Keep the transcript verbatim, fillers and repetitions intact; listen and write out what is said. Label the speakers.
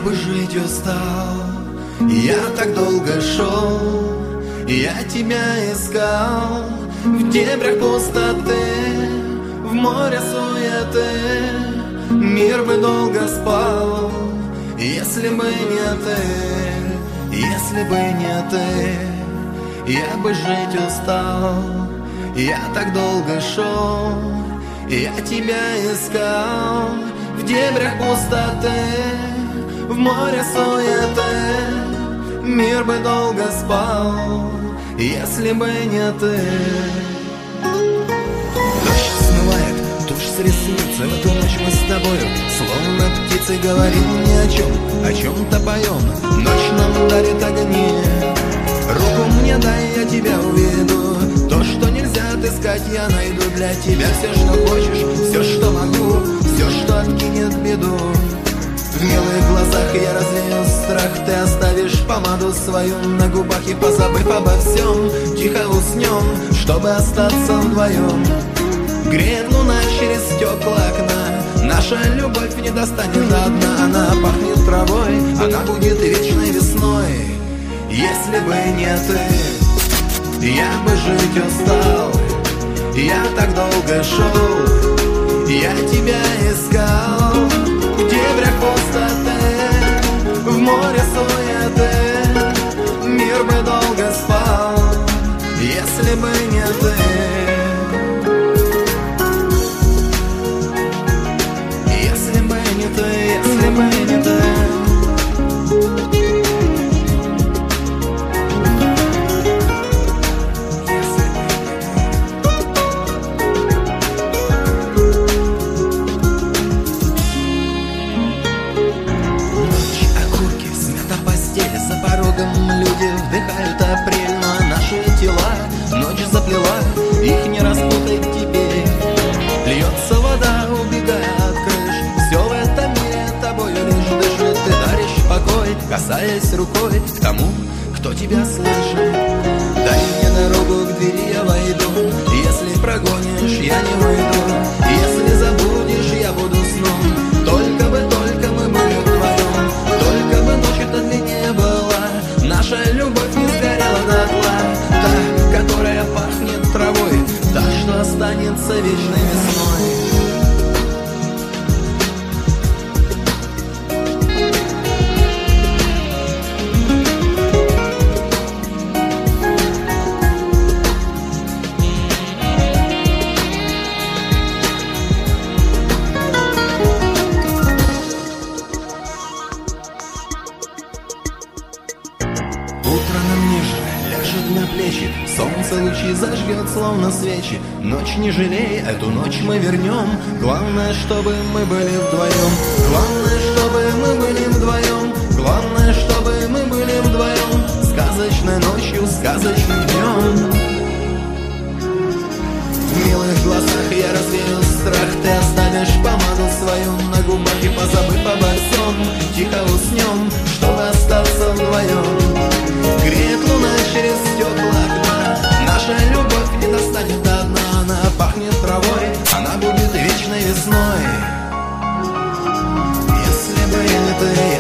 Speaker 1: бы жить устал. Я так долго шел, я тебя искал. В дебрях пустоты, в море суеты. Мир бы долго спал, если бы не ты, если бы не ты. Я бы жить устал. Я так долго шел, я тебя искал. В дебрях пустоты, в море суеты. Мир бы долго спал, если бы не ты. Дождь смывает тушь с ресниц, в эту ночь мы с тобою словно птицы говорим ни о чем, о чем-то поем. Ночь нам дарит огни. Руку мне дай, я тебя уведу. То, что нельзя отыскать, я найду для тебя. Все, что хочешь, все, что могу, все, что откинет беду. В милых глазах я развею страх. Ты оставишь помаду свою на губах. И позабыв обо всем, тихо уснем, чтобы остаться вдвоем. Греет луна через стекла окна. Наша любовь не достанет до дна. Она пахнет травой, она будет вечной весной. Если бы не ты, я бы жить устал. Я так долго шел, я тебя искал. В дебрях пустоты, в море суеты. Мир бы долго спал, если бы не ты. Если бы не ты, если бы не ты. Люди вдыхают апрель, но наши тела ночь заплела, их не распутать теперь. Льется вода, убегая от крыш. Все в этом мире тобою лишь дышит. Ты даришь покой, касаясь рукой к тому, кто тебя слышит. Дай мне дорогу к двери, я войду. Если прогонишь, я не выйду. Если забудешь, я буду сном. Только бы, только мы были вдвоем. Только бы ночь эта длиннее была. Наша любовь не сгорела дотла. Та, которая пахнет травой. Та, что останется вечной весной. Солнце лучи зажгет, словно свечи. Ночь не жалей, эту ночь мы вернем. Главное, чтобы мы были вдвоем. Главное, чтобы мы были вдвоем. Главное, чтобы мы были вдвоем. Сказочной ночью, сказочным днем. В милых глазах я развею страх. Ты оставишь помаду свою на губах. И позабыв обо всем, тихо уснем, чтобы остаться вдвоем. Греет луна через стекла окна. Наша любовь не достанет до дна. Она пахнет травой, она будет вечной весной. Если бы не ты,